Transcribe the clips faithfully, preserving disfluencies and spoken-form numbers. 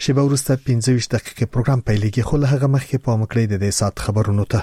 شیبه وروسته پنځه ویشت دقیقې پروګرام پیلېږي، خو له هغه مخکې پام وکړئ د دې ساعت خبرونو ته.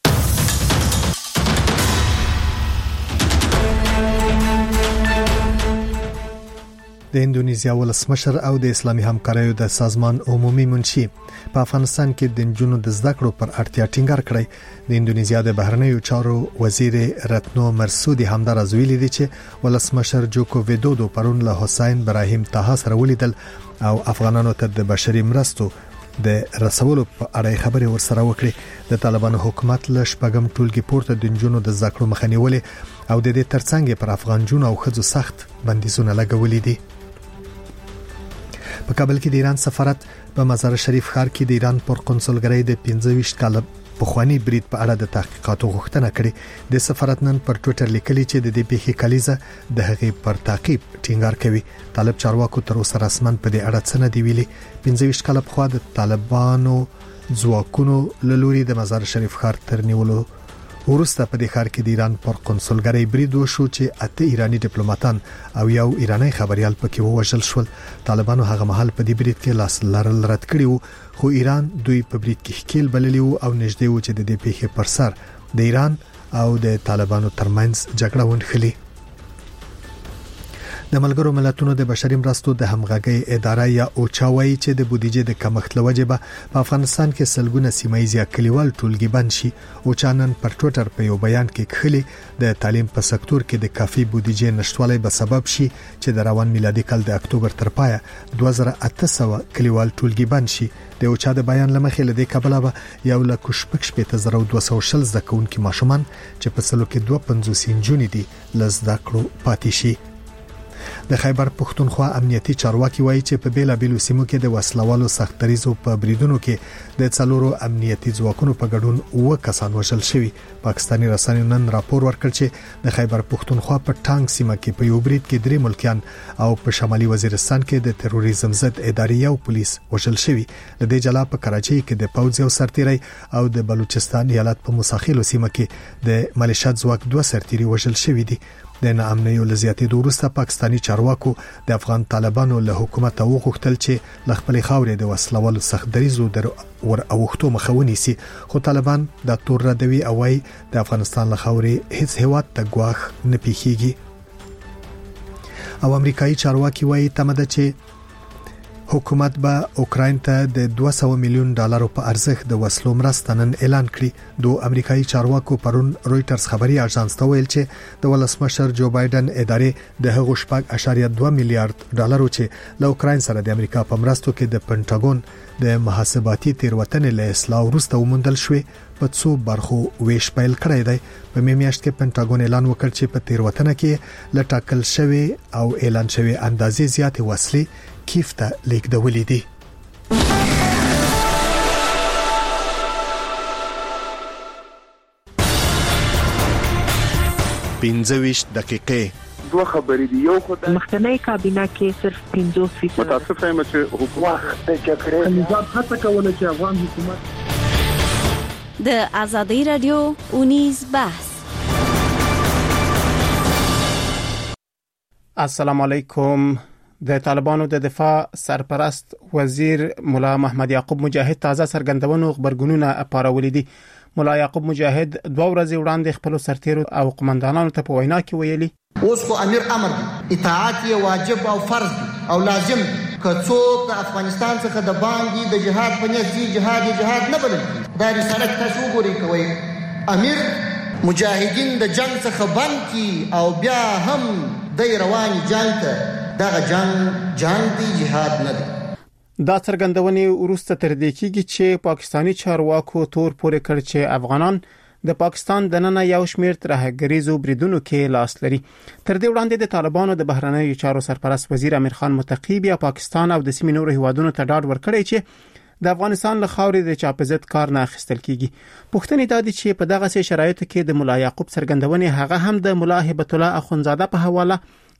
د اندونیزیا ولسمشر او د اسلامي همکاریو د سازمان عمومي منشي په افغانستان کې د نجونو د زده کړو پر اړتیا ټینګار کړی. د اندونیزیا د بهرنیو چارو وزیر رتنو مرسودي همدارز ویلي دي چې ولسمشر جوکو ویدودو پرون له حسین ابراهیم طه سره ولیدل او افغانانو ته د بشري مرستو د رسولو په اړه خبرې ورسره وکړي. د طالبانو حکومت له شپږم ټولګي پورته د نجونو د زده کړو مخه نیولې او د دې ترڅنګ پر افغان جون او خځو سخت بندیزونه لګولې دي. په کابل کې د ایران سفارت په مزار شریف ښار کې د ایران پر قونسلګرۍ د پنځه ویشت کال پخوانی برید په اړه د تحقیقاتو غوښتنه کړې. د سفارت نن پر ټوئیټر لیکلي چې د دې پیښې کلیزه د هغې پر تعقیب ټینګار کوي. طالب چارواکو تر اوسه رسمن په دې اړه څه نه دی ویلي. پنځه ویشت کال پخوا د طالبانو ځواکونو له لوري د مزار شریف ښار تر نیولو ورسته په دې ښار کې د ایران پر قونسلګرۍ برید وشو چې اته ایرانی ډیپلوماټان او یو ایرانی خبريال پکې ووژل شول. طالبانو هغه مهال په دې برید کې لاس لرل رد کړی وو، خو ایران دوی په برید کې ښکیل بللی وو او نږدې و چې د دې پیښې پر سر د ایران او د طالبانو ترمنځ جګړه ونښلي. د ملګرو ملتونو د بشري مرستو د همغږي اداره یا اوچاوي چې د بودیجې د کمښت لوجه به په افغانستان کې سلګونه سیمایي کلیوال ټولګي بند شي. اوچانن پر ټوئیټر په یو بیان کې خلي د تعلیم په سکتور کې د کافي بودیجې نشټوالي به سبب شي چې د روان میلادي کال د اکتوبر تر پایه دوه زره اته سوه کلیوال ټولګي بند شي. د اوچا د بیان لمخې لدې کابل به یو لک شپږ شپږ زره دوه سوه شل ځکهونکي ماشومان چې په سلو کې دوه پنځوس انجونې دي لزدا کړو پاتې شي. د خیبر پښتونخوا امنیتي چارواکي وایي چې په بیلا بیلو سیمو کې د وسلوالو سختریزو په بریدونو کې د څلورو امنیتي ځواکونو په ګډون اوه کسان وژل شوي. پاکستاني رسنیو نن راپور ورکړ چې د خیبر پښتونخوا په ټانګ سیمه کې په یو برید کې درې ملکیان او په شمالي وزیرستان کې د تروریزم ضد ادارې او پولیس وژل شوي. د دې جلا په کراچۍ کې د پوځ یو سرتیری او د بلوچستان ایالت په موساخیلو سیمه کې د ملیشیا ځواک دوه سرتیري وژل شوي دي. د ناامنیو لزیاتې دوروسته پاکستاني چارواکو د افغان طالبانو له حکومت وغوښتل چې ل خپل خاورې د وسلوالو سخت دریزو در ور اوختو مخاوني سي، خو طالبان د تور ردوي او وايي د افغانستان له خاورې هیڅ هیواد ته ګواښ نه پیخيږي. او امریکایي چارواکي وايي تمده چې حکومت به اوکراین ته د دوه سوه میلیون ډالرو په ارزښت د وسلو مرسته نن اعلان کړي. دوه امریکایي چارواکو پرون رويټرز خبري اژانس ته ویل چې د ولسمشر جو بایدن ادارې د هغو شپږ اعشاریه دوه میلیارډ ډالرو چې له اوکراین سره د امریکا په مرستو کې د پنټاګون د محاسباتي تیروتنې له اصلاح وروسته وموندل شوې په څو برخو ویش پیل کړی دی. په می میاشت کې پنټاګون اعلان وکړ چې په تیروتنه کې لټاکل شوی او اعلان شوی اندازې زیاتې وسلې کیف ته لیکدولې دي. پنځه ویشت دقیقې دوه خبرې دی. یو خدای مخکنی کابینه کې صرف پنځوس فیصد متاسفه یم چې حکومت د جګړې نظام هڅه کوله چې افغان حکومت د ازادي رادیو اونیز بحث. السلام علیکم. د طالبانو د دفاع سرپرست وزیر مولا محمد یعقوب مجاهد تازه څرګندونو خبرګونونه پارولې دي. مولا یعقوب مجاهد دوه ورځې وړاندې خپل سرتیرو او قومندانانو ته په وینا کې ویلي اوس خو امیر امر اطاعت یې واجب او فرض او لازم که څوک د افغانستان څخه د باندې د جهاد په نیت ځي جهاد جهاد نه بلل دا رسالت تاسو وګورئ کوي امیر مجاهدین د جنگ څخه بند کی او بیا هم د رواني جنگ ته دغه جنگ جنگ دی جهاد نه دی. دا څرګندونې وروسته تر دې کېږي چې پاکستاني چارواکو تور پورې کړ چې افغانان د پاکستان د نن یو شمېر ترهګریزو بریدونو کې لاس لري. تر دې وړاندې د طالبانو د بهرنیو چارو سرپرست وزیر امیر خان متقی بیا پاکستان او د سیمې نورو هیوادونو ته ډاډ ورکړی چې د افغانستان له خاورې د چاپزت کار نه اخیستل کیږي. پوښتنې دا دي چې په دغه سي شرایطو کې د مولا یعقوب څرګندونې هغه هم د مولا هبت الله اخونزاده په حواله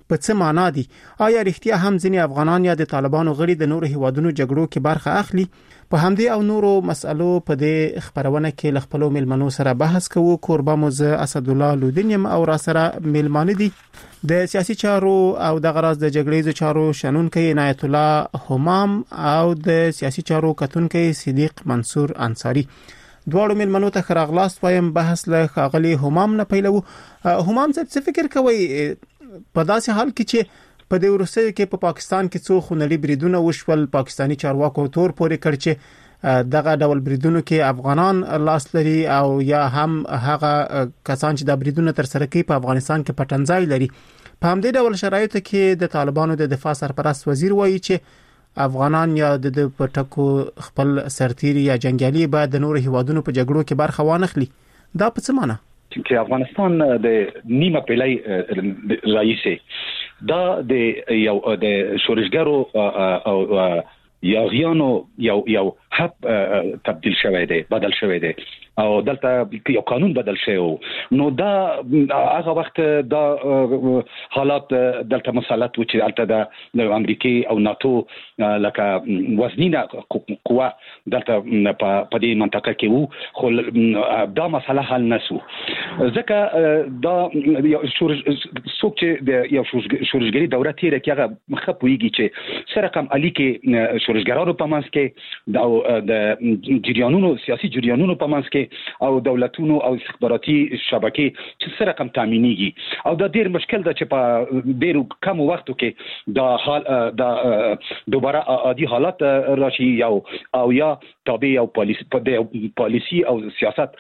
په څه معنا دي؟ آیا رښتیا هم ځینې افغانان یا د طالبانو غړي د نورو هیوادونو جګړو کې برخه اخلي؟ په همدې او نورو مسألو په دې خبرونه کې ل خپل ملمنو سره بحث کوو. کوربه مو زه اسد الله لودینیم او را سره ملمانه دي د سیاسي چارو او د غراض د جګړې چارو شنونکي عنایت الله همام او د سیاسي چارو کتونکي صدیق منصور انصاری. دواړو ملمنو ته خراغلاست وایم. بحث له خاغلی همام نه پیلو. همام څه فکر کوي په داسې حال کې چې په دې ورسې کې په پا پاکستان کې څو خونړي بریدونه وشول، پاکستانی چارواکو تور پورې کړ چې دغه ډول بریدونو کې افغانان لاس لري او یا هم هغه کسان چې د بریدونو تر سره کوي په افغانستان کې پټنځای لري. په همدې ډول شرایطو کې د طالبانو د دفاع سرپرست وزیر وایي چې افغانان یا د پټکو خپل سرتیري یا جنگیالي باید د نورو هیوادونو په جګړو کې برخه وانخلي. دا په څه معنی؟ چې افغانستان د نیمه پیړۍ رئیسه دا د یو د شورشګرو او یاغیانو یو یو حب تبدیل شوی دی، بدل شوی دی او دلته یو قانون بدل شوی. نو دا هغه وخت دا حالات دلته مسلط و چې دلته د امریکای او ناتو لکه وزنینه قوا دلته په دې منطقه کې وو، خو دا مسله حل نشو. ځکه دا څوک چې د یو شورشګری دوره تیره کې هغه مخپويږي چې سره کوم علي کې شورشګرانو په منځ کې دا د جریانونو سیاسي جریانونو په منځ کې او دولتونو او استخباراتي شبکې چې سره کوم تامینېږي او دا ډیر مشکل ده چې په ډیرو کم وختو کې دا حال دا دوباره عادي حالت راشي یو او یا تابع او پالیسی په پالیسی او سیاست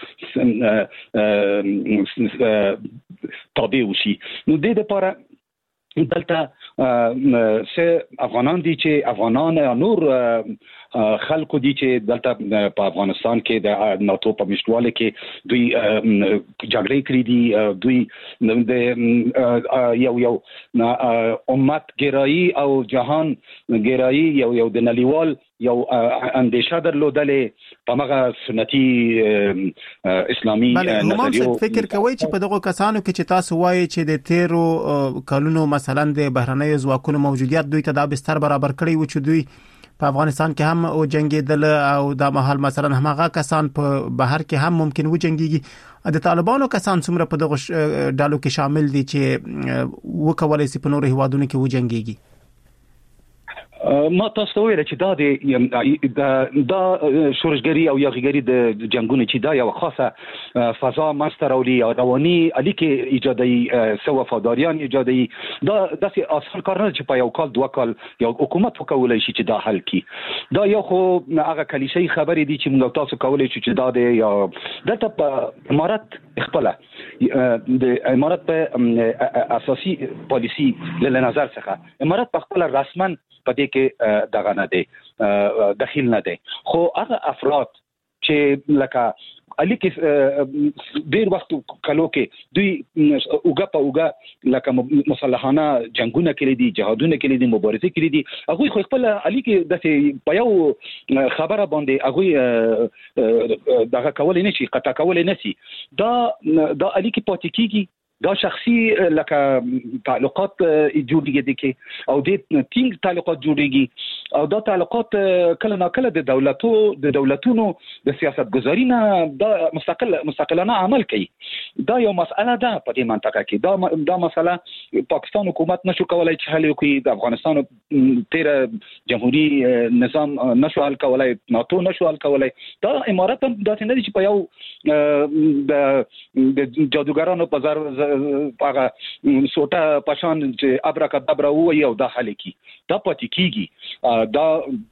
تابع وشي. نو د دې لپاره دلته سه افغانان دي چې افغانان نور خلکو دي چې دلته په افغانستان کې د ناتو په مشتواله کې دوی جګړې کړې دي، دوی د یو یو امت ګرایی او جهان ګرایی یو یو د نړیوال یو اندیشه درلودلې په مغه سنتي اسلامي نظریو. فکر کوي چې په دغه کسانو کې چې تاسو وایي چې د تیرو کلونو مثلا د بهرنۍ ځواکونو موجودیت دوی ته دا بستر برابر کړی و چې دوی په افغانستان کې هم او جنگیدل او د محل مثلا همغه کسان په بهر کې هم ممکن و جنگيږي. د طالبانو کسان څومره په دغه ډالو کې شامل دي چې وکولای شي په نورو هیوادونو کې و جنگيږي؟ ما تاسو ویل چې دا د دا شورشګری او یاغیګری د جنگونو چې دا یو خاصه فضا ماستر او رواني الیکه ایجادي سو وفاداریان ایجادي دا د اصل کار نه چې په یو کال دوه کال یو حکومت وکولای شي چې دا حل کی. دا یو خو هغه کلیشي خبرې دي چې موږ تاسو کولای شو چې دا د یا دلته په امارات خپل د امارات په اساسي پالیسی له نظر څخه امارات په خپل رسما په دې کې دغه نه دی داخل نه دی، خو هغه افراد چې لکه علي کې ډیر وخت کلو کې دوی اوګه په اوګه لکه مسلحانه جنگونه کړي دي، جهادونه کړي دي، مبارزه کړي دي. هغه خو خپل علي کې د په یو خبره باندې هغه دغه کولای نشي قطع کولای نشي. دا دا علي کې پاتې کیږي، دا شخصي لکه تعلقات جوړیږي دي کې او د ټینګ تعلقات جوړیږي او دا تعلقات کله نا کله د دولتو د دولتونو د سیاست گذاری نه دا مستقل مستقلانه عمل کوي. دا یو مسأله ده په دې منطقه کې. دا دا مسله پاکستان حکومت نشو کولای چې حل وکړي، د افغانستان تیر جمهوریت نظام نشو حل کولای، ناتو نشو حل کولای. دا امارات هم داسې نه دي چې په یو د جادوګرانو په ځای هغه سوټه پشان چې ابراکادابرا وایي او دا حل کی. دا پاتې کیږي. دا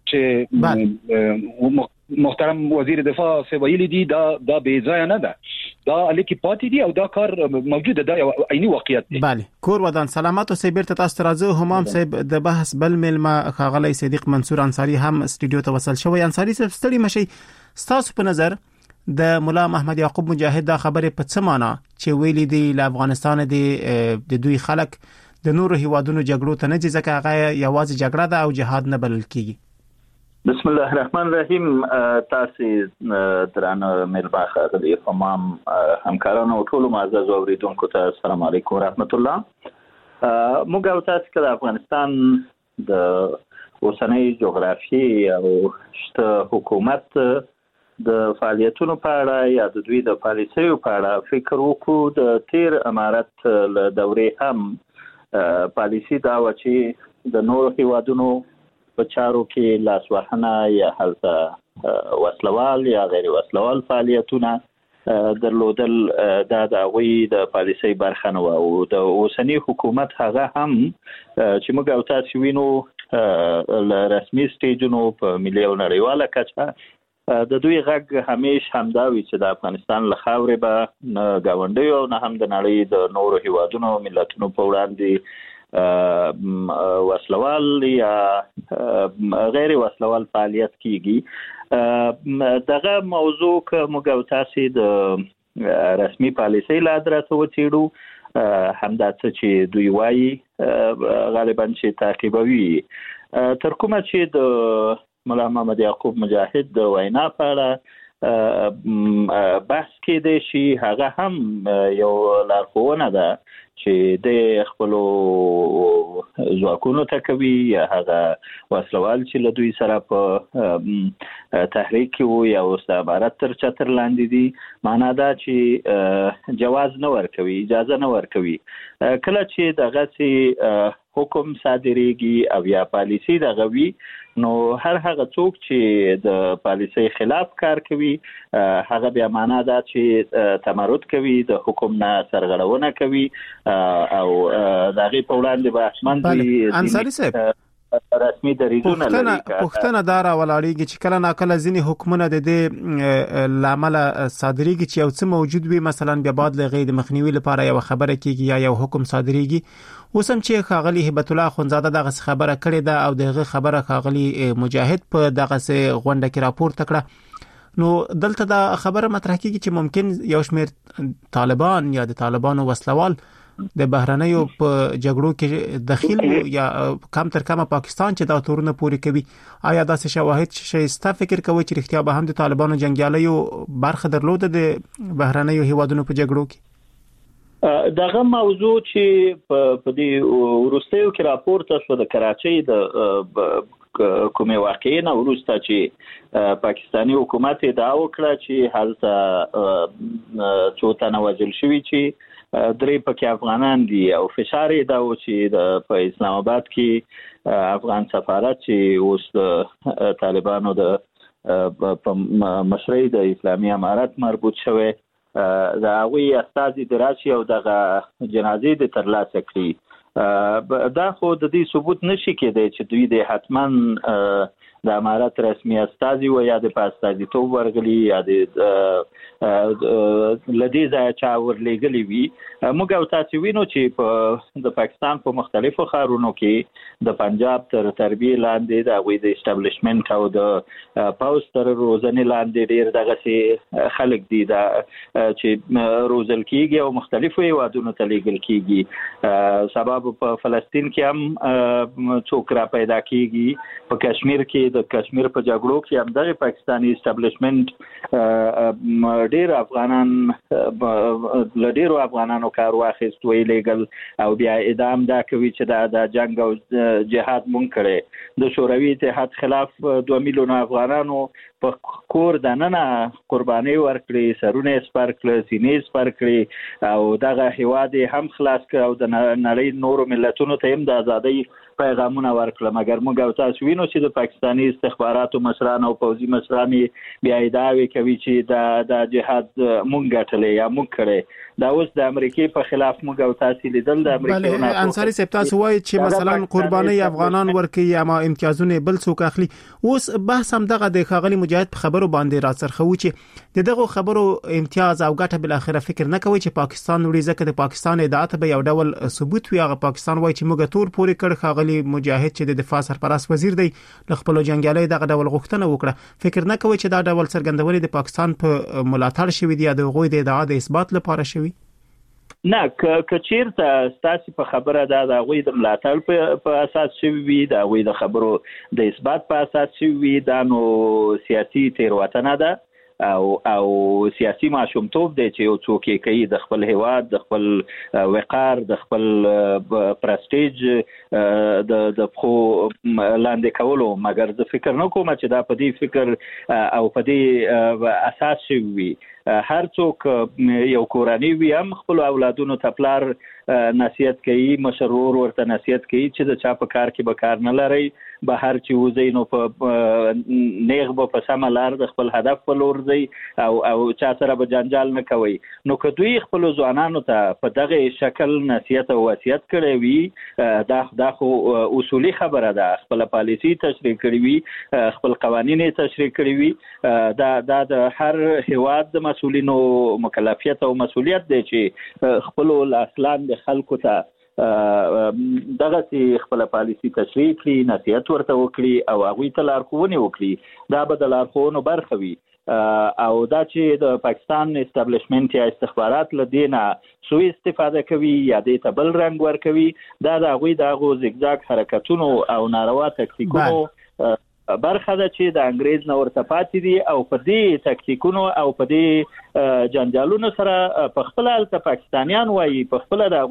چې محترم وزیر دفاع سی ویلي دي دا دا بې ځای نه ده، دا الیکی پاتې دي او دا کار موجوده ده، یو عیني واقعیت دی. بله کور ودان سلامات او سیبرت تاسو راځو. همام صاحب د بحث بل ملما خاغلی صدیق منصور انصاری هم استودیو ته وصل شوی. انصاری صاحب ستړي مشي، تاسو په نظر د مولا محمد یعقوب مجاهد دا خبره په څه معنا چې ویلي دی له افغانستان دی د دوی خلک د نورو هیوادونو جګړو ته نه ځي ځکه هغه یوازې جګړه ده او جهاد نه بلل کیږي؟ بسم الله الرحمن الرحیم. تاسو درانه ملما خاغلی همام همکارانو ټول معزز اوریدونکو ته السلام علیکم ورحمت الله. موږ او تاسو کې د افغانستان د اوسنۍ جغرافي او شته حکومت د فعالیتونو په اړه یا د دوی د پالیسیو په اړه فکر وکړو. د تیر امارت له دورې هم پالیسی دا و چې د نورو هیوادونو په چارو کې لاسوهنه یا هلته وسلوال یا غیر وسلوال فعالیتونه درلودل دا د هغوی د پالیسۍ برخه نه وه او د اوسني حکومت هغه هم چې موږ او تاسو وینو له رسمي سټیجونو په ملي او نړیواله کچه د دوی غږ همیش همدا وي چې د افغانستان له خاورې به نه ګاونډیو او نه هم د نړۍ د نورو هیوادونو او ملتونو په وړاندې وسلوال یا غیر وسلوال فعالیت کیږي. دغه موضوع که موږ او تاسو د رسمي پالیسۍ له ادرسه وڅېړو همدا څه چې دوی وایي غالبا چې تعقیبوي. تر کومه چې د ملا محمد یعقوب مجاهد د وینا په اړه بحث کېدی شي هغه هم یو لارښوونه ده چې د خپلو ځواکونو ته کوي یا هغه وسلوال چې له دوی سره په تحریک کې وو یا اوس د عبارت تر چتر لاندې دي معنا دا چې جواز نه ورکوي اجازه نه ورکوي. کله چې دغه حکم صادریږي او یا پالیسی دغه وي نو هر هغه څوک چې د پالیسی خلاف کار کوي هغه بیا معنا دا چې تمرد کوي د حکم نه سرغړونه کوي او دغه په وړاندې به حتماً دوی انصاری صاحب رسمي دریځونه لري. پښتنه دار ولاړیږي چې کله ناکله ځینې حکومتونه د دې لامل صادریږي چې یو څه موجود وي مثلا بیا بعد لغې د مخنیوي لپاره یو خبره کیږي یا یو حکم صادریږي. اوس هم چې خاغلی هبت الله خونزاده دغه خبره کړې ده او دغه خبره خاغلی مجاهد په دغه غونډه کې راپورته کړه نو دلته دا خبره مطرح کیږي چې ممکن یو شمېر طالبان یا د طالبانو وسلوال د بهرنیو په جګړو کې داخل یا کم تر کمه پاکستان چې دا تورونه پوری کوي. آیا داسې شواهد شته فکر کوي چې اختیار به هم د طالبانو جنگیالیو برخه درلوده د بهرنیو هیوادونو په جګړو کې؟ دغه موضوع چې په دې وروستیو کې راپورته شو د کراچۍ د کومې واقعې نه وروسته چې پاکستاني حکومت ادعا وکړه چې هلته څو تنه وژل شوي چې درې پکې افغانان دي او فشار یې دا و چې د په اسلام آباد کې افغان سفارت چې اوس د طالبانو د په مشرۍ د اسلامي امارت مربوط شوی دا هغوی استازي د راشي او دغه جنازې د ترلاسه کړي. دا خو د دې ثبوت نشي کېدی چې دوی د حتماً د امارت رسمي استازي و یا د استازیتوب ورغلي یا د لدې ځای چا ورلېږلي وي. موږ او تاسو وینو چې په د پاکستان په مختلفو ښارونو کې د پنجاب تر تربیې لاندې د هغوی د اسټابلیشمنټ او د پوځ تر روزنې لاندې ډېر دغسې خلک دي دا چې روزل کېږي او مختلفو هیوادونو ته لیږل کېږي. سبب په فلسطین کې هم څوک را پیدا کېږي. په کشمیر کې د کشمیر په جګړو کې هم دغه پاکستاني اسټابلیشمنټ ډېر افغانان له ډېرو افغانانو کار واخیست ویې لیږل او بیا ادام دا کوي چې دا د جنګ او جهاد مونږ کړی. د شوروي اتحاد خلاف دوه میلیونه افغانانو په کور دننه قرباني ورکړي سرونه سپر کړل سینې سپر کړي او دغه هیواد هم خلاص کړ او د نړۍ نورو ملتونو ته هم د ازادۍ پیغامونه ورکړل. مګر موږ او تاسو وینو چې د پاکستاني استخباراتو مشران او پوځي مشران بیا ادعاوې کوي چې دا د جهاد مونږ ګټلې یا مونږ کړی. دا اوس د امریکای په خلاف موږ او تاسو لیدل د امریکای نه انصاری صاحب تاسو وایي چې مثلا قرباني افغانان ورکي یا ما امتیازونه بل څوک اخلي. اوس بحث هم دغه د خاغلی مجاهد په خبرو باندې راڅرخو چې دغه خبرو امتیاز او ګټه بل اخره فکر نه کوي چې پاکستان وړي ځکه د پاکستان ادعات به یو ډول ثبوت وي. هغه پاکستان وایي چې موږ تور پوري کړ خاغلی مجاهد چې د دفاع سرپرست وزیر دی ل خپل جنگیالي دغه ډول غوښتنه وکړه. فکر نه کوي چې دا ډول څرګندونې د پاکستان په ملاتړ شوی دی یا د غوي د ادعا د اثبات لپاره شوی؟ نه که چیرته ستاسو په خبره دا د غوي د ملاتړ په اساس شوی وي دا غوي د خبرو د اثبات په اساس شوی وي دا نو سیاسي تیروتنه ده او او سیاسي ماشومتوب دی چې یو څوک یې کوي د خپل هیواد د خپل وقار د خپل پرستیج د د خو لاندې کولو، مګر زه فکر نه کوم چې دا په دې فکر او په دې اساس شوی. هر څوک یو کورنۍ وي هم خپل اولادونو ته پلار نصیحت کوي، مشرور ورته نصیحت کوي چې د چا په کار کې به کار نه لري، به هر چې وځي نو په نیغ به په سمه لار د خپل هدف په لور ځي او او چا سره به جنجال نه کوي. نو که دوی خپل ځوانانو ته په دغه شکل نصیحت او وصیت کړی وي، دا دا خو اصولي خبره ده، خپل پالیسي تشریح کړی وي، خپل قوانین تشریح کړی وي، دا دا د هر هیواد د مسؤلینو مکلفیت او مسؤلیت دی چې خپل اصلان د خلکو ته دغه سي خپل پالیسي تشریح کړي، نصیحت ورته وکړي او هغه ته لارښوونه وکړي. دا به د لارښوونو برخه وي او دا چې د پاکستان استابلیشمنت یا استخبارات لدينا سوء استفاده کوي یا د تبل رنگ ور کوي، دا د هغه دغه زیګزاګ حرکتونو او ناروا تکتیکونو برخه ده چې د انګريز نو ورته پاتې دي او په دې تکتیکونو او په دې جنجالونو سره په خپل الته پاکستانیان وایي، په خپل د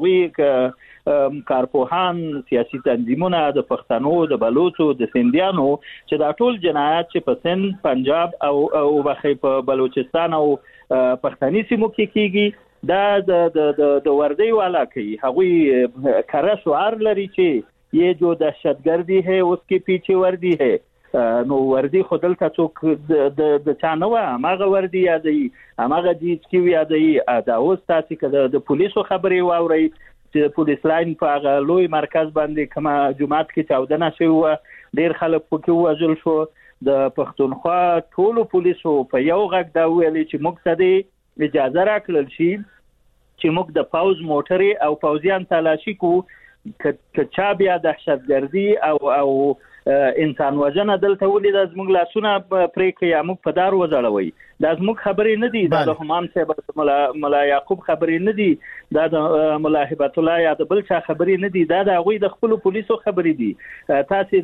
هغه کارپوهان سیاسي تنظیمونه د پښتنو د بلوچو د سندیانو چې دا ټول جنایات چې په سند، پنجاب او او بخې په بلوچستان او پښتني سیمو کې کیږي، دا د د وردی والا کوي. هغوی کره شعار لري چې یہ جو دهشتگردی ہے اس کے پیچھے وردی ہے. نو وردی خودل ته څوک د د چا نه و هغه وردی یادي هغه جیت کی یادي. دا اوس تاسو کده د پولیسو خبري واوري چې پولیس لاین په هغه لوی مرکز باندې کما جمعات کې چاودنه شوی و، ډیر خلک پکې وژل شو. د پښتونخوا ټولو پولیسو په یو غږ دا ویلي چې موږ ته د اجازه راکړل شي چې موږ د پاوز موټري او پاوزیان تلاشي کو، که چا بیا دهشتګردي او او انسان وژنه دلته ولید از موږ لاسونه پرې کې یا موږ په دار وځړوي. دا زموږ خبرې نه دي، دا د همام صاحب ملا ملا یعقوب خبرې نه دي، دا د ملا هبت الله یا د بل چا خبرې نه دي، دا د هغوی د خپل پولیسو خبرې دي. تاسو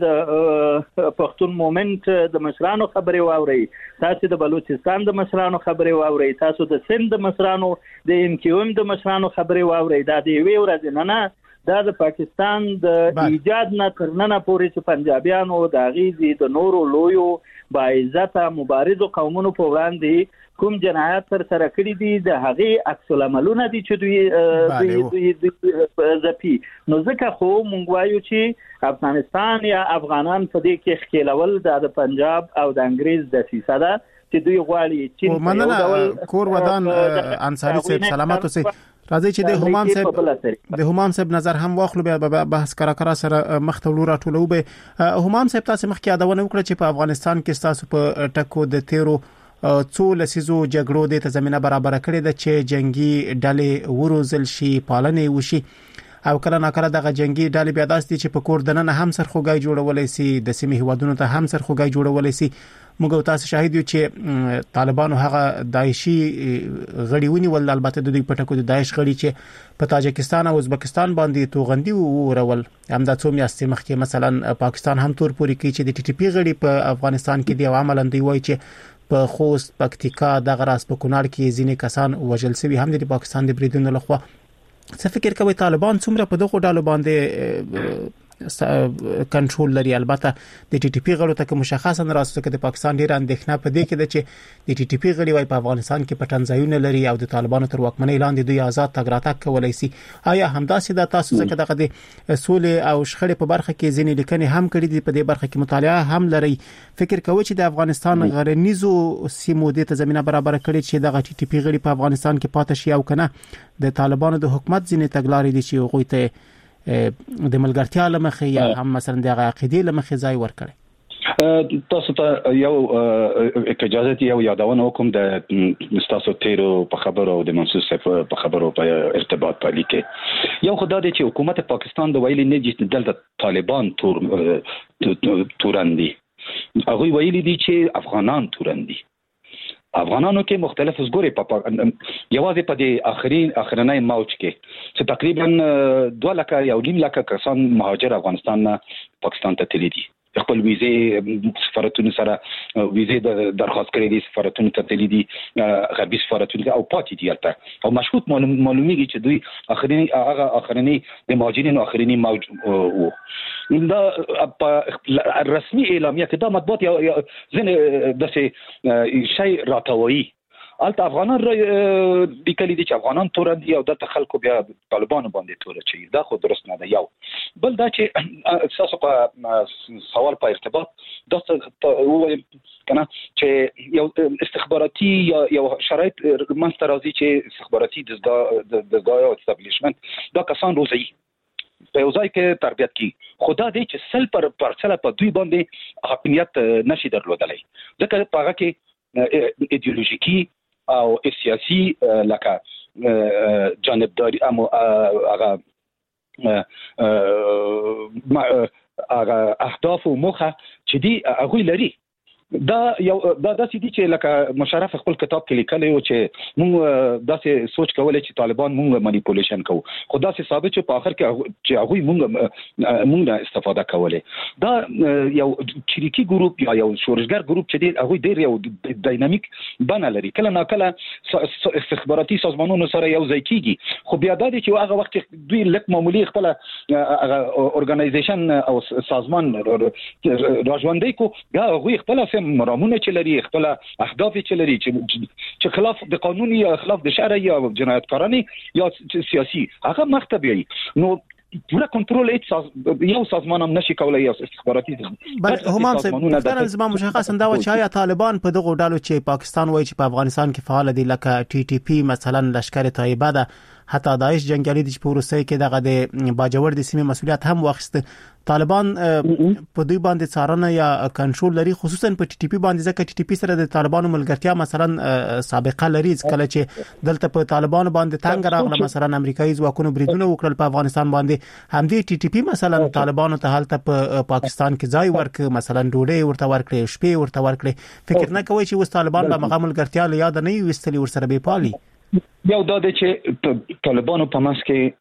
د پښتون مومنت د مشرانو خبرې واورئ، تاسو د بلوچستان د مشرانو خبرې واورئ، تاسو د سند د مشرانو د ام کیو ام د مشرانو خبرې واورئ. دا د یوې ورځې نه نه، دا د پاکستان د ایجاد نه تر ننه پورې چې پنجابیانو د غیزي د نورو لویو با عزت مبارزو قومونو په وړاندې کوم جنایات تر سره کړی دي، د هغې عکس العملونه دي چې دوی دوی زپي. نو ځکه خو مونږ وایو چې افغانستان یا افغانان په دې کې ښکېلول د پنجاب او د انګريز د سیسه ده چې دوی غواړي چې مننه کور ودان انصاری صاحب سلامت اوسئ. راځي چې د همام صاحب د همام صاحب نظر هم واخلو، بیا بحث کرا کرا سره مختلو راټولو. به همام صاحب تاسو مخکې یادونه وکړه چې په افغانستان کې تاسو په ټکو د تیرو څو لسیزو جګړو د تضمینه برابر کړې ده چې جنگي ډلې وروزل شي، پالنې وشي او کله ناکله دغه جنگي ډلې بیا داسې چې په کور دننه هم سرخوږی جوړولای سي، د سیمې هیوادونو ته هم سرخوږی جوړولای سي. موږ تاسو شاهد یو چې طالبانو هغه داعشي غړي ونیول، البته د دوی په ټکو د داعش غړي چې په تاجکستان او ازبکستان باندې توغندي ورول. همدا څو میاشتې مخکې مثلا پاکستان هم تور پوري کوي چې د ټي ټي پی غړي په افغانستان کې دی، عملاً دی وایي چې په خوست، پکتیکا، دغه راس په کونړ کې ځینې کسان وژل شوي هم د پاکستان د بریدونو لخوا. څه فکر کوي طالبان څومره په دغه ډالو باندې کنټرول لري؟ البته د ټي ټي پی غړو ته مشخصا راځي چې د پاکستان ډیر اندېښنه په دې کې ده چې د ټي ټي پی غړي وای په افغانستان کې پټنځایونه لري او د طالبانو تر واکمنۍ لاندې دوی آزاد تګ راتګ کولای شي. آیا همداسې د تاسو څخه دغه د سولې او شخړې په برخه کې ځینې لیکنې هم کړې دي، په دې برخه کې مطالعه هم لري؟ فکر کوئ چې د افغانستان غرنیزو سیمو د زمينه برابر کړي چې دغه ټي ټي پی غړي په افغانستان کې پاتې شي او کنه د طالبانو د حکومت ځینې تګلارې دي چې هغه ته د ملګرتیا لمخې یا هم مثلا د عقیدې لمخې ځای ورکړي؟ تاسو ته یو اجازه دی یو یادونه وکم د تاسو تیرو په خبرو او د منصور صاحب په خبرو په ارتباط پالي کې یو خدای دی چې حکومت پاکستان د ویلي نه چې دلته طالبان تور تورندي، هغه ویلي دي چې افغانان تورندي. افغانانو کې مختلف زګوري په یوازې په دې اخرین اخرنۍ موج کې چې تقریبا دوه لکه یو نیم لکه کسان مهاجر افغانستان نه پاکستان ته تللي دي. خپل ویزه سفارتونو سره ویزه درخواست کړې دي سفارتونو ته تللي دي غربي سفارتونو او پاتې دي البته او مشهود معلومیږي چې دوی اخرنی هغه اخرنی د مهاجرینو اخرنی موج وو دا په رسمي اعلامیه کې دا مطبوعات یا ځنه د شی راتوي البته افغانان را لیکلي دي چې افغانان تور دي او د خلکو بیا طالبان باندې تور چي دا خو درست نه دی یو بل دا چې اساسو په سوال په ارتباط دا وایم کنه چې یو استخباراتي یا یو شرایط منځته راځي چې استخباراتي د دغه او استابلیشمنت دا کسان روزي په یو ځای کې تربیت کی خدا دې چې سل پر پرڅله په دوی باندې حاکمیت نشي درلودلای ځکه په هغه کې ایدئولوژیکی او سیاسي لکه جانبداري امو هغه هغه اهداف او مخه چې دی هغه لري دا یو دا داسې دي چې لکه مشرف خپل کتاب کې لیکلی او چې موږ داسې سوچ کولای چې طالبان موږ مانیپولیشن کوو خو داسې ثابت چې په اخر کې چې هغه موږ موږ استفاده کولای دا یو چریکی ګروپ یا یو شورشګر ګروپ چې دی هغه ډیر یو داینامیک بنا لري کله ناکله استخباراتي سازمانونو سره یو ځای کیږي خو بیا دا دي چې هغه وخت دوی لک معمولی خپل اورګنایزیشن او سازمان راځوندې کو دا هغه خپل مرامونه چې لري خپل اهداف چې لري چې خلاف د قانون یا خلاف د شرع یا جنایتکارانه یا سیاسي هغه مختبي نو پورا کنټرول هیڅ یو سازمان هم نشي کولای یو استخباراتي بل همام څه دا زما مشخص انده و چې آیا طالبان په دغه ډالو چې پاکستان وایي چې په افغانستان کې فعال دي لکه ټي ټي پی مثلا لشکره طیبه ده حتی داعش جنگیالي د پروسې کې دغه د باجوړ د سیمې مسولیت هم واخیست طالبان په دوی باندې څارنه یا کنټرول لري خصوصا په ټي ټي پی باندې ځکه ټي ټي پی سره د طالبانو ملګرتیا مثلا سابقه لري کله چې دلته په طالبانو باندې تنګ راغله مثلا امریکایي ځواکونو بریدونه وکړل په افغانستان باندې همدې ټي ټي پی مثلا طالبانو ته حالت په پاکستان کې ځای ورک مثلا ډوډۍ ورته ورکړي شپې ورته ورکړي فکر نه کوي چې وس طالبان به مغه ملګرتیا له یاد نه وستلی ورسره به پالي یو دا چې طالبانو په ماس کې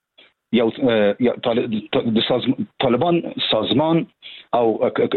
یو د طالبان سازمان او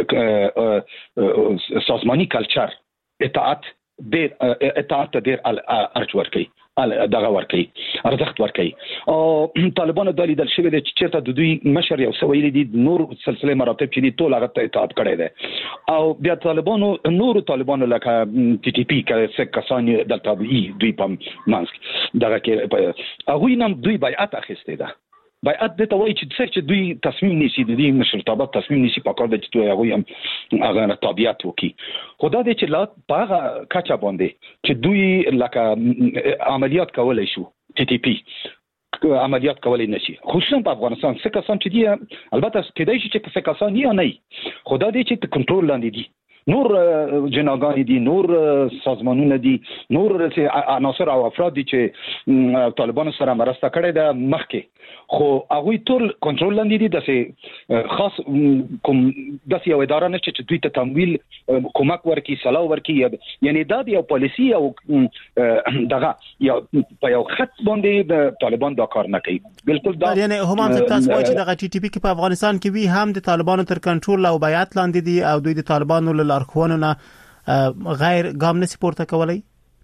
سازمانی کلچر اطاعت ډیر اطاعت ډیر ارج ورکي دغه ورکي ارزښت ورکي او طالبانو د لیدل شوی د چیرته د دوی مشر یو سویل دي نور سلسله مراتب چې دي ټول هغه ته اطاعت کړی دی او بیا طالبانو نور طالبانو لکه ټي ټي پی کې څه کسان دلته دوی په منځ دغه کې هغه نم دوی بیعت اخیسته ده بیعت د توای چې څه چې دوی تصمیم نیسي د دې مشرتابه تصمیم نیسي په کار د چې دوی هغه هم هغه تابعیت وکي خدا دې چې لا په هغه کچا باندې چې دوی لکه عملیات کولای شو ټي ټي پی عملیات کولای نشي خصوصا په افغانستان څه کسان چې دي البته کېدای شي چې څه کسان یې نه خدا دې چې کنټرول لاندې دي نور جناګان دي نور سازمانونه دي نور عناصر او افراد دي چې طالبانو سره مرسته کړې ده مخکې خو هغه ټول کنټرول لاندې دي د خاص کوم د یو اداره نشي چې دوی ته تمویل کومک ورکړي صلاح ورکړي یعنی دا یو پالیسی او دغه یو په یو خط باندې د طالبان دا کار نه کوي بالکل دا یعنی هم هم تاسو وایي چې دغه ټي ټي پی کې په افغانستان کې وی هم د طالبانو تر کنټرول او بیعت لاندې دي او دوی د طالبانو له لارښوونو غیر ګام نه سپورته کولای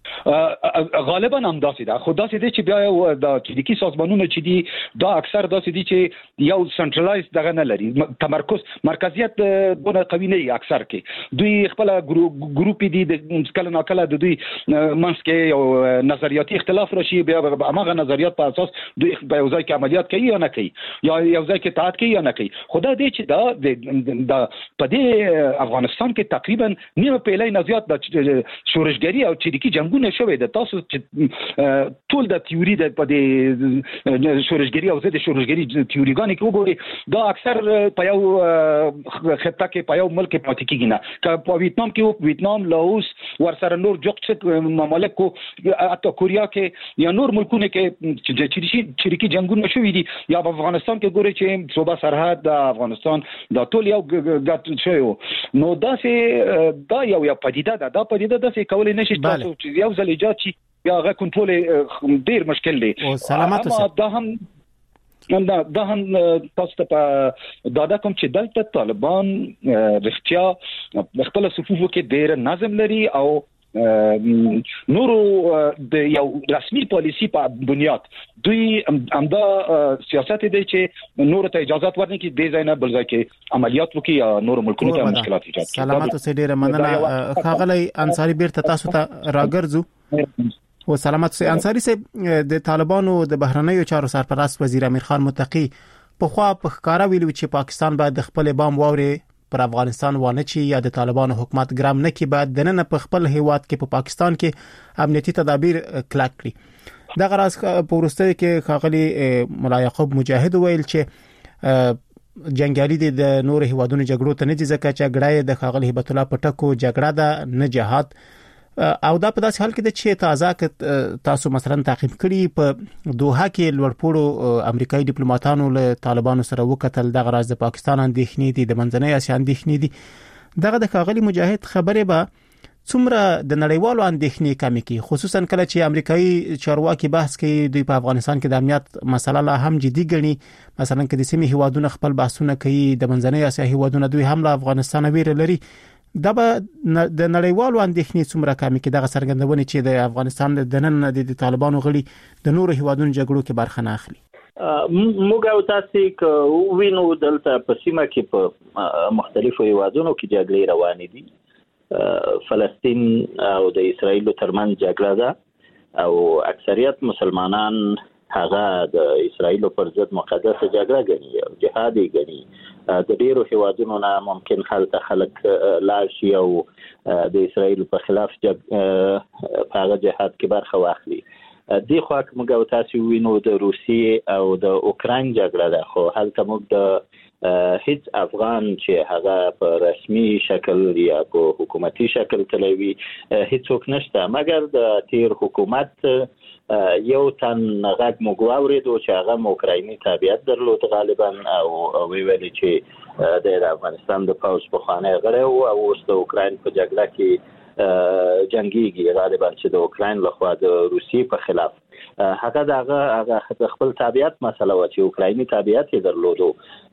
غالبا هم داسې ده خو داسې دي چې بیا د کلیدي سازمانونو چې دي دا اکثر داسې دي چې یو سنټرلایز دغه نه لري تمرکز مرکزیت دونه قوي نه اکثر کې دوی خپل ګروپ دي د کله ناکله د دوی منځ کې یو نظریاتي اختلاف راشي بیا هغه نظریات په اساس دوی په یو ځای کې عملیات کوي یا نه کوي یا یو ځای کې اطاعت کوي یا نه کوي خدا دې چې دا د په دې افغانستان کې تقریبا نیمه پیلای نه زیات د شورشګری او چریکي جنگ نه شوی د تاسو چې ټول د تیوري د په د شورشګری او د شورشګری تیوریګانی کې وګوري دا اکثر په یو خطه کې په یو ملک پاتې کیږي نه که په ویتنام کې ویتنام لاوس ورسره نور جوړ ممالک کو اته کوریا کې یا نور ملکونه کې چې چریکي جنگونه شوی دي یا په افغانستان کې ګوري چې صوبه سرحد د افغانستان دا ټول یو ګټ شوی نو دا سه دا یو یو پدیده ده دا پدیده ده چې کولای نشي تاسو چې یو ځل ایجاد شي یا غو کنټرول ډیر مشکل دی او سلامت اوسه دا هم دا دا هم تاسو ته دا د کوم چې دلته طالبان رښتیا خپل صفوفو کې ډېر نظم لري او نورو د یو رسمي پالیسی په بنیاد دوی همدا سیاست دی چې نور ته اجازه ورنکړي د ځای نه بل ځای کې عملیات وکړي یا نور ملکونو ته مشکلات ایجاد کړي. سلامات اوسئ، ډېر مننه. ښاغلی انصاری بیرته تاسو ته راګرځو. و سلامات اوسئ. انصاری صاحب، د طالبانو د بهرنیو چارو سرپرست وزیر امیر خان متقی په خوا په ښکارا ویلو چې پاکستان باید د خپل بام واوري پر افغانستان وانه چی یا د طالبانو حکومت ګرام نه کی بعد د نن په خپل هیواد کې په پا پاکستان کې امنیتي تدابیر کلک کړي. دا غراس په ورسته کې خاغلی مولا یعقوب مجاهد ویل چې جنگیالي د نور هیوادونو جګړو ته نه دي ځکه چې جګړه د خاغلی هبت الله پټکو جګړه ده نه جهاد، او دا په داسې حال کې د چې تازه تاسو مثلا تعقیب کړي په دوحه کې لوړپوړو امریکایي ډیپلوماټانو له طالبانو سره وکتل. د غراز د پاکستان اندېښنې دي، د منځنۍ اسیا اندېښنې دي. دغه د خاغلی مجاهد خبره به څومره د نړیوالو اندېښنې کمی کی، خصوصا کله چې امریکایي چارواکي بحث کوي دوی په افغانستان کې د امنیت مسله لا هم جدي ګڼي. مثلا کې د سیمې هیوادونو خپل بحثونه کوي، د منځنۍ اسیا هیوادونو دوی هم له افغانستان ویره لري. دا به د نړیوالو اندېښنې څومره کمی کې دغه څرګندونه چې د افغانستان د نن د طالبانو غړي د نورو هیوادونو جګړو کې برخه نه اخلي. موږ او تاسو کو وینو دلته په سیمه کې په مختلفو هیوادونو کې جګړې روانې دي. فلسطین او د اسرائیل ترمنځ جګړه ده او اکثریت مسلمانان هغه د اسرائیل پر ضد مقدسه جګړه ګڼي او جهاد یې ګڼي. د ډیرو هیوادونو نه ممکن خلک خلک لاړ شي او د اسرائیل په خلاف په هغه جهاد کې برخه واخلي. دی خو موږ او تاسو وینو د روسیې او د اوکراین جګړه ده، خو هلته موږ د هیڅ افغان چې هغه په رسمي شکل یا په حکومتي شکل تلوي هیڅوک نشته، مګر د تیر حکومت یو تن غږ موږ واورېدو چې هغه اوکرایني تابعیت درلود غالبا او ویل چې د افغانستان د پوز په خانه غړی او اوس د اوکراین په جګړه کې جنگيږي غالبا چې د اوکراین لخوا د روسیې په خلاف. هغه دغه هغه خپل تابعیت مسله و چې اوکرایني تابعیت یې درلودو.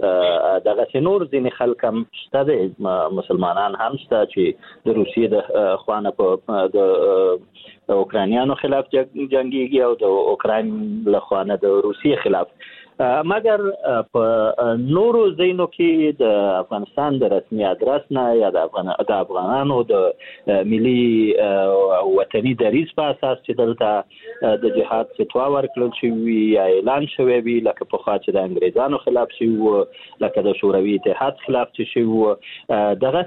دغه نور ځینې خلک هم شته، د مسلمانان هم شته چې د روسیې د خوانه په د اوکرانیانو خلاف جنگيږي او د اوکراین له خوانه د روسیې خلاف. مګر په نورو ځینو کې د افغانستان د رسمي ادرس نه یا د افغان د افغانانو د ملي او وطني دریځ په اساس چې دلته د جهاد فتوا ورکړل شوی یا اعلان شوی وي، لکه په خوا چې د انګریزانو خلاف شي و، لکه د شوروي اتحاد خلاف شي و، دغه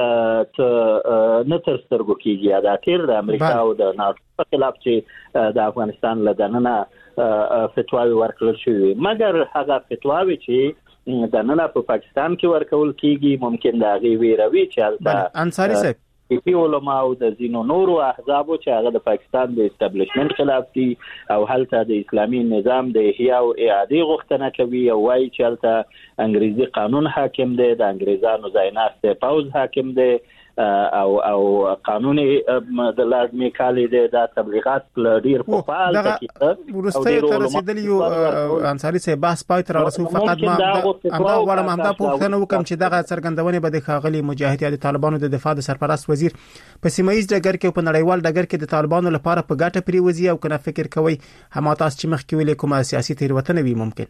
چې نه تر سترګو کېږي. دا تیر د امریکا او د ناتو په خلاف چې د افغانستان له دننه فتواوی ورکړل شوی، مګر هغه فتواوی چې د نن په پاکستان کې ورکول کیږي ممکن دا غي ویروي چې انصاری صاحب په علماء او د زینو نورو احزابو چې هغه د پاکستان د استابلیشمنت خلاف دي او هلته د اسلامي نظام د احیا او اعاده غوښتنه کوي او وايي چې هلته انګریزي قانون حاکم دی، د انګریزانو ځایناسته پوز حاکم دی او او قانوني د لازمي کالي د تبلیغات ډیر په فعال کې ورسته تر رسیدلی انصاری صاحب بحث پای تر رسو فقط ما امدا وړم امدا پوښتنه وکم چې دغه څرګندونه به د خاغلی مجاهد یا د طالبانو د دفاع د سرپرست وزیر په سیمایي ډګر کې په نړیوال ډګر کې د طالبانو لپاره په ګټه پریوزي او کنه فکر کوي هم تاسو چې مخ کې ویل کومه سیاسي تیروتنه وي ممکن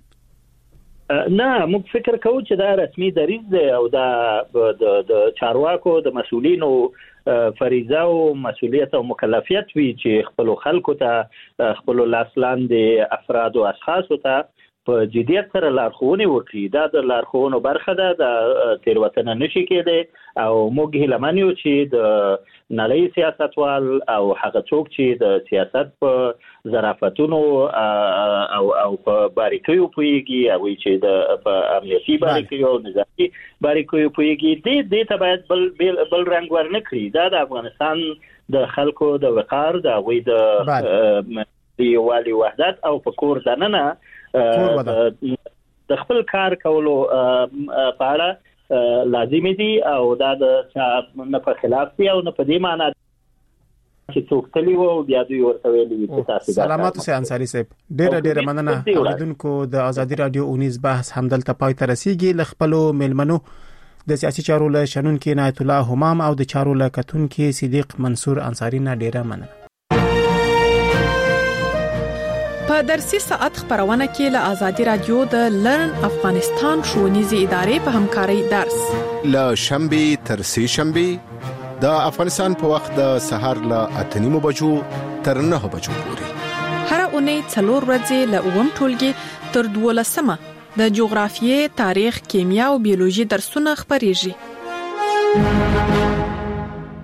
نه موږ فکر کوو چې دا رسمي دریځ دی او دا د د چارواکو د مسؤلینو فریضه او مسؤلیت او مکلفیت وی چې خپل خلکو ته خپل لاسلاندې افراد او اشخاص ته په جديت سره لارښوونه وکړي. دا د لارښوونو برخه ده، د تیروتنه نشي کېده او موږ هیلمنیو چې د نړۍ سیاستوال او هغه څوک چې د سیاست په ظرافتونو او او په باریکیو پويږي او چې د په امنیتي باریکیو نظامي باریکیو پويږي دې دې ته باید بل بل رنګ ورنکړي. دا د افغانستان د خلکو د وقار د وې د یوالي وحدت او په کور دننه د خپل کار کولو په اړه لازمي دي او دا د نه په خلاف دی او نه په دې معنی چې څوک تلی وو بیا دوی ورته ویلي چې تاسو سلامات اوسئ انصاری صاحب ډېر ډېر مننه. اوریدونکو د ازادي رادیو اونیز بحث همدلته پای ته رسیدي. ل خپل میلمنو د سیاسي چارو له شنونکو عنایت الله همام او د چارو له کتونکو صدیق منصور انصاری نه ډېره مننه. په درسي ساعت خبرونه کې له ازادي رادیو د لرن افغانستان ښوونیزې ادارې په همکارۍ درس له شنبه تر سه شنبه د افغانستان په وخت د سهار له اته نیمو بجو تر نه بجو پورې هر اونۍ څلور ورځې له اووم ټولګي تر دولسمه د جغرافیې، تاریخ، کیمیا او بیولوژي درسونه خبريږي.